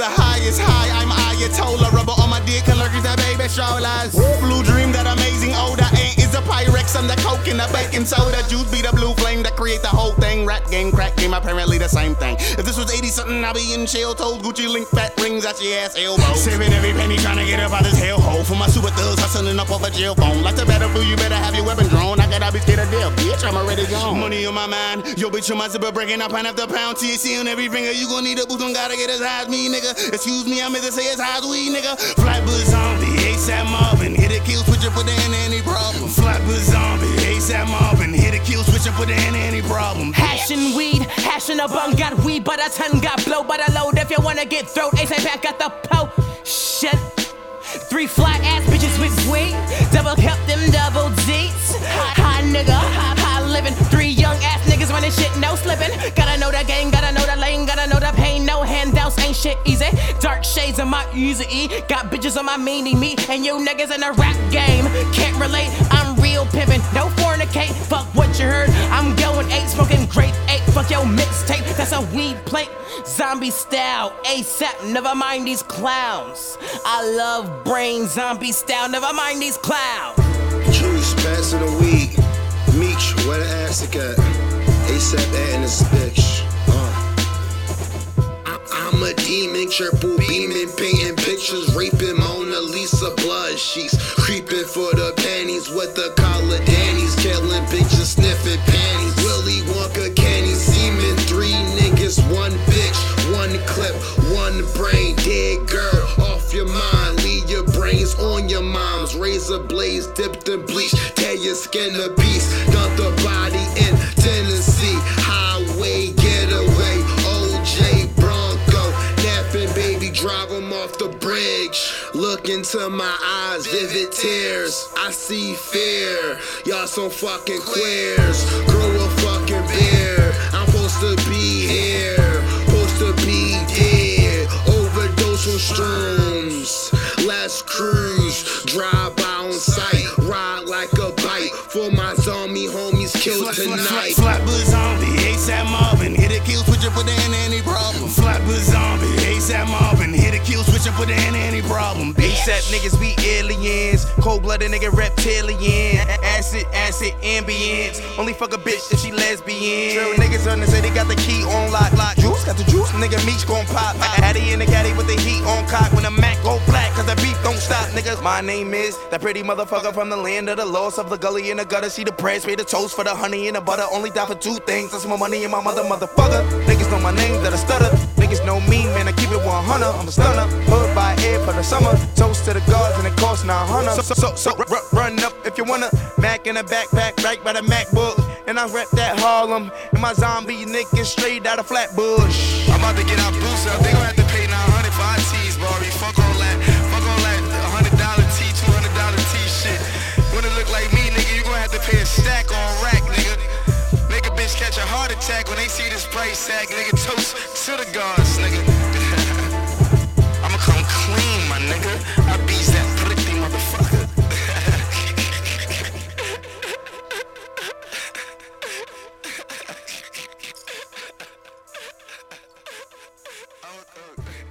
the highest high. I'm Ayatollah, rubber on my dick, allergic to baby strollers. Blue dream, that amazing odor ain't is a Pyrex and the coke and the baking soda. Juice be the blue flame that create the whole thing. Rap game, crack game, apparently the same thing. If this was 80 something, I'll be in jail. Told Gucci link fat rings at your ass elbow. Saving every penny trying to get up out this hellhole. For my super thugs hustling up off a jail phone. Like the battlefield, you better have your weapon drawn. I gotta be scared of death, bitch, I'm already gone. Money on my mind, yo bitch on my zipper breaking up pound after pound. THC on every finger, you gon' need a boot, don't gotta get as high as me, nigga. Excuse me, I meant to say as high as we, nigga. Flatbush zombie, ASAP Marvin, hit a kill switch up with the end of any problem. Flatbush zombie, ASAP Marvin, hit a kill switch up with the end of any problem. Hashing weed, hashing a bum, got weed, but a ton got blow, but a load. If you wanna get throat, ASAP back got the po. Shit. 3 fly ass bitches with weed, double cup them double D's. High nigga, high living. 3 young ass niggas running shit, no slipping. Gotta know the game, gotta know the lane, gotta know the pain. No handouts, ain't shit easy. Dark shades of my easy E. Got bitches on my meanie me, and you niggas in the rap game can't relate. I'm real pimpin', no fornicate. Fuck what you heard. I'm going 8, smoking grape 8. Fuck your mixtape, that's a weed plate. Zombie style, ASAP. Never mind these clowns. I love brain, zombie style. Never mind these clowns. Juice, passing the weed. Meech, where the ass it got? ASAP adding this bitch. I'm a demon, triple beaming, painting pictures, raping Mona Lisa blood sheets, creeping for the panties with the collar Danny's, killing bitches, sniffing panties. Willy Wonka, candy, semen, 3 niggas, 1 bitch, 1 clip, 1 brain, dead girl, off your mind, leave your brains on your mom's. Razor blades dipped in bleach, tear your skin to beast, dump the body in Tennessee, highway getaway, OJ Bronco, napping baby, drive him off the bridge. Look into my eyes, vivid tears, I see fear. Y'all some fucking queers, grow a fucking beard. I'm supposed to be here, supposed to be dead. Overdose on shrooms, let's cruise, drive by on sight, ride like a bike. For my zombie homies killed tonight. Flatbush zombie, ASAP Marvin, hit a kill switch up with the end of any problem. Flatbush zombie, ASAP Marvin, hit a kill switch up with the end of any problem. ASAP niggas be aliens, cold-blooded nigga reptilian. Acid, ambience. Only fuck a bitch if she lesbian. Real niggas on the say they got the key on lock. Juice got the juice, nigga Meech gon' pop. Addy in the caddy with the heat on cock. When the Mac go black, cause the beef don't stop, niggas. My name is that pretty motherfucker from the land of the lost, of the gully in the gutter. See the bread, spray the toast for the honey and the butter. Only die for 2 things, that's my money and my motherfucker. Niggas know my name, that I stutter. Niggas know me, man, I keep it 100. I'm a stunner, hood by air for the summer. Toast to the gods and it costs 900. So run up if you wanna. Mac in a backpack, right by the MacBook. And I rep that Harlem. And my zombie niggas straight out of Flatbush. I'm about to get our boots up. They gon' have to pay 900 for our tees, Barbie. Fuck all that. Fuck all that $100 tee, $200 tee shit. When it look like me, nigga, you gon' have to pay a stack on rack, nigga. Make a bitch catch a heart attack when they see this price tag, nigga. Toast to the gods, nigga. I'ma come clean, my nigga. I beats that pretty motherfucker. Oh.